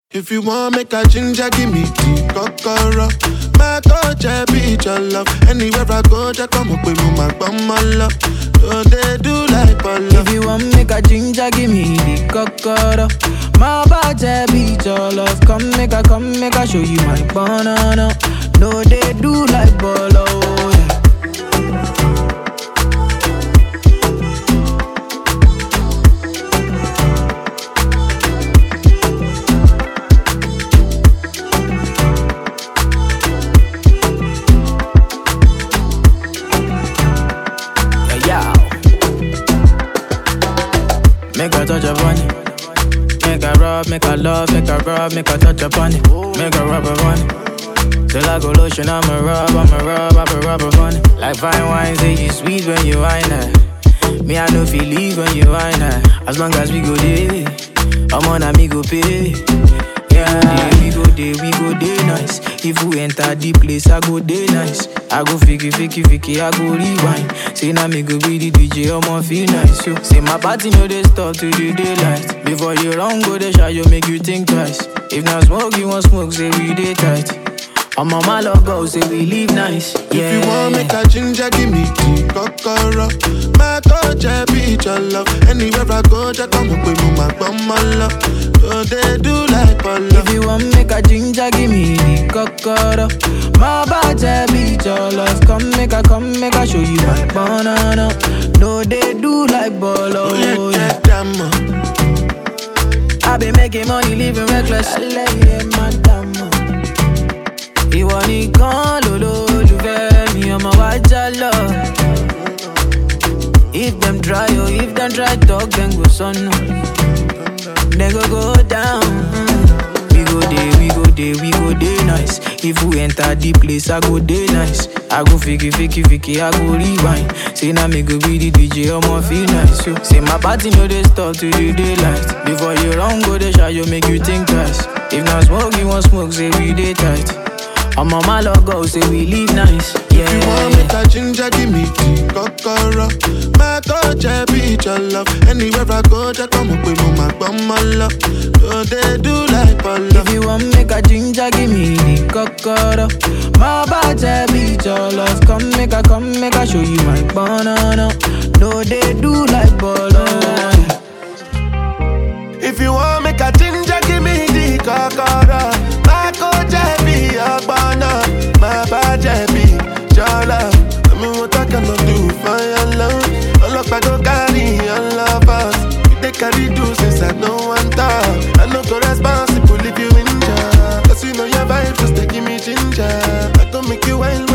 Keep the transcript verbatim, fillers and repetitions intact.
If you want make a ginger, give me tea, kokoro. My coach, I be your love. Anywhere I go, just come up with me, my bum, my love. So they do like Polo. If you want make a ginger, give me the kokoro. My body be your love. Come make a, come make a show you my banana. No, they do like Polo. Make a touch upon it. Make a rub, make a love, make a rub, make a touch upon it. Make a rub upon it. Till I go lotion, I'ma rub, I'ma rub, I'ma rub upon it. Like fine wine, say you sweet when you wine it. Me, I know feel leave when you wine it. As long as we go there, I'm on a me go pay. Yeah, we go there, we go there nice. If we enter the place, I go there nice. I go fiki, fiki, fiki, I go rewind. Say now me go be the D J, I'ma feel nice. Yo. Say my party no they stop till the daylight. Before you run, go they shy, you make you think twice. If not smoke, you want smoke, say we day tight. I'm on my logo, say we live nice. Yeah. If you want make a ginger, give me tea, kokoro. My coach, I be your love. Anywhere I go, just come up with me, my bum, my love. So they do like Polo. If you want make a ginger, give me the kokoro. My body be your love. Come make a, come make a show you my banana. No, they do like Polo. Oh, yeah, damn. I been making money, living reckless. Lay madam. Ìwọ nìkan lolólùfẹ́ mi, ọmọ wa jálọ. If them try, oh, if them try talk, then go sọnù. Then go go down. We go there, we go there, we go there nice. If we enter the place, I go there nice. I go fiki, fiki, fiki, I go rewind. Say now me go be the D J, I'ma feel nice. Yo. Say my party no they stop till the daylight. Before you run, go they shy, you make you think twice. If not smoke, you want smoke, say we day tight. I'm on my logo, say we live nice. Yeah. If you want make a ginger, give me tea, kokoro. My coach, I be your love. Anywhere I go, just come up with me, my bum, my love. So they do like Polo. If you want make a ginger, give me the kokoro. My body be your love. Come make a, come make a show you my banana. No, they do like Polo. If you want make a ginger, give me the kokoro. My coach, I be your banana. My body be your love. I mean, what I cannot do for your love. All of I go carry your love us. If they carry do since I know one time. I know go responsible if you injure. Cause you know your vibe, just take me ginger. I go make you wild.